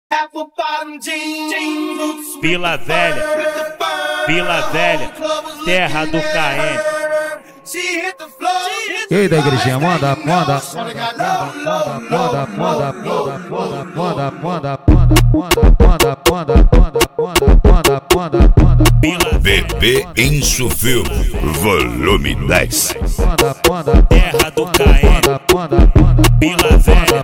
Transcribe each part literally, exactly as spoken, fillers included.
Vila Velha, Vila Velha, terra do K N. E aí da igrejinha, manda, manda, manda, manda, manda, manda, manda, manda, manda, manda, manda, manda. Bebê Insufil, volume dez. Terra do K N. Vila Velha,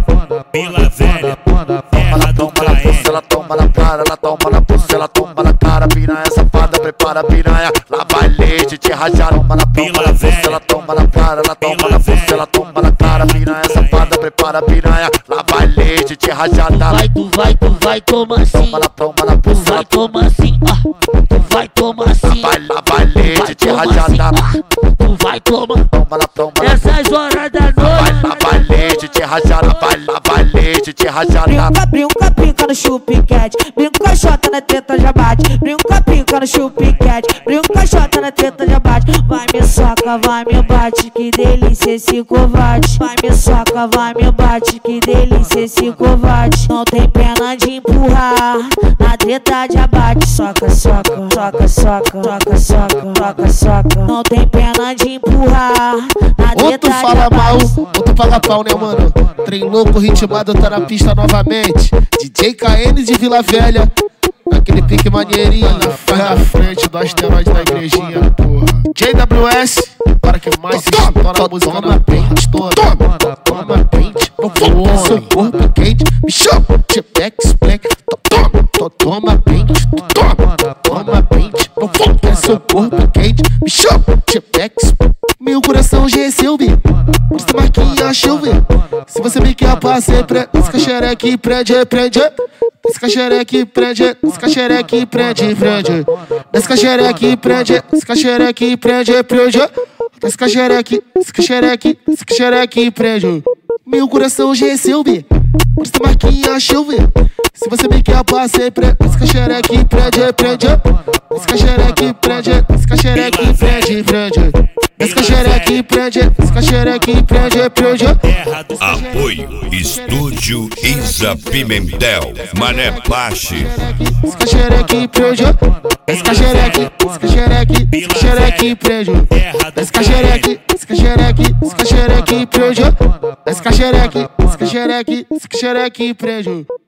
Vila Velha, terra do K N. Ela toma na cara, ela toma na pulsa, ela toma na cara, piranha safada, prepara piranha, lá vai leite, te rajar, toma na toma na pulsa, ela toma na cara, ela toma na pulsa, ela toma na cara, piranha safada, prepara piranha, lá vai leite, te rajar, vai, tu vai, tu vai, toma assim, toma na toma na pulsa, vai, toma assim, ah, tu vai, toma assim, vai, lá vai leite, te rajar, tu vai, toma, toma na toma na essas horas da noite, vai, lá vai leite, te rajar, vai, lá vai leite, te rajar, brinca, brinca, brinca no chupiquete, brinca com a chota na teta já bate, brinca, brinca no chupiquete, brinca com a chota na teta já bate, vai me soca, vai me bate, que delícia esse covarde, vai me soca, vai me bate, que delícia esse covarde, não tem pena de empurrar, na teta já bate, soca, soca, soca, soca, soca, soca, soca, soca, não tem pena de empurrar, na teta já bate. Ou tu fala mal, ou tu paga pau, né, mano? Trem louco, ritmado, tá na pista novamente. D J K N de Vila Velha, naquele pique maneirinho. Vai na frente do asteroide da igrejinha, porra. J W S, para que mais estoura a música na pente toda. Toma pente, não foda seu corpo quente. Me chama, te pega, explica. Toma, toma pente, toma, toma pente, não foda seu corpo quente. Me chama, te pega, explica. Meu coração já é seu, bi. Essa marquinha chuva. Se você me quer pra sempre, esse caxereque prende, prende. Esse caxereque prende, esse caxereque prende, prende. Esse caxereque prende, esse caxereque prende, prende. Esse caxereque, esse caxereque, esse caxereque prende. Meu coração já é seu, bi. Essa marquinha chuva. Se você me quer pra sempre, esse caxereque prende, prende. Esse caxereque prende, esse caxereque prende, prende. Esse caxereque prende, esse caxereque prende, prende. Apoio Estúdio Isa Pimentel, Mané Pache. Esse caxereque prende, esse caxereque, esse caxereque, esse caxereque prende. Esse caxereque, esse caxereque, esse caxereque prende. Esse caxereque, esse caxereque, esse caxereque prende.